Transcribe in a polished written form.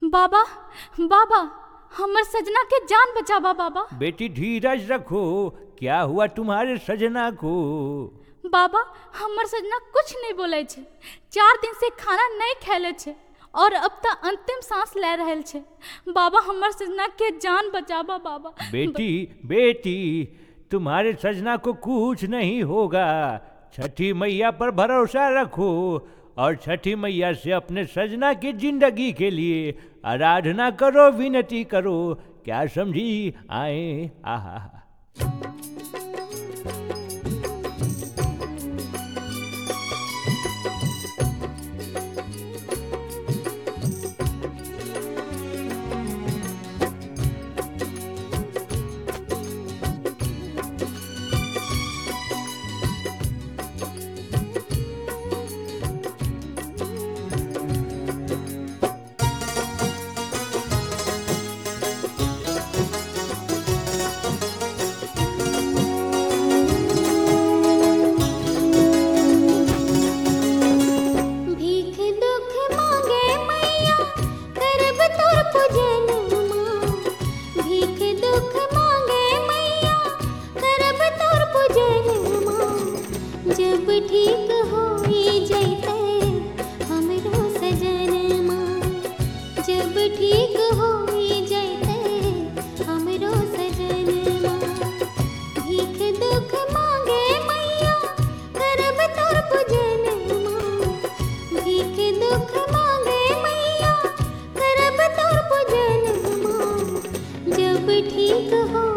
बाबा बाबा हमर सजना के जान बचावा बाबा। बेटी धीरज रखो। क्या हुआ तुम्हारे सजना को? बाबा हमर सजना कुछ नहीं बोले छे, 4 दिन से खाना नहीं खेले छे और अब तक अंतिम सांस ले रहल छे। बाबा हमर सजना के जान बचावा बाबा। बेटी तुम्हारे सजना को कुछ नहीं होगा। छठी मैया पर भरोसा रखो और छठी मैया से अपने सजना की जिंदगी के लिए आराधना करो, विनती करो। क्या समझी? आए आहा। जब ठीक होई जैते हमरो सजनमा, जब ठीक होई जैते हमरो सजनमा। भीख दुख मांगे मैया करब तोर पूजनमा, भीख दुख मांगे मैया करब तोर पूजनमा। जब ठीक हो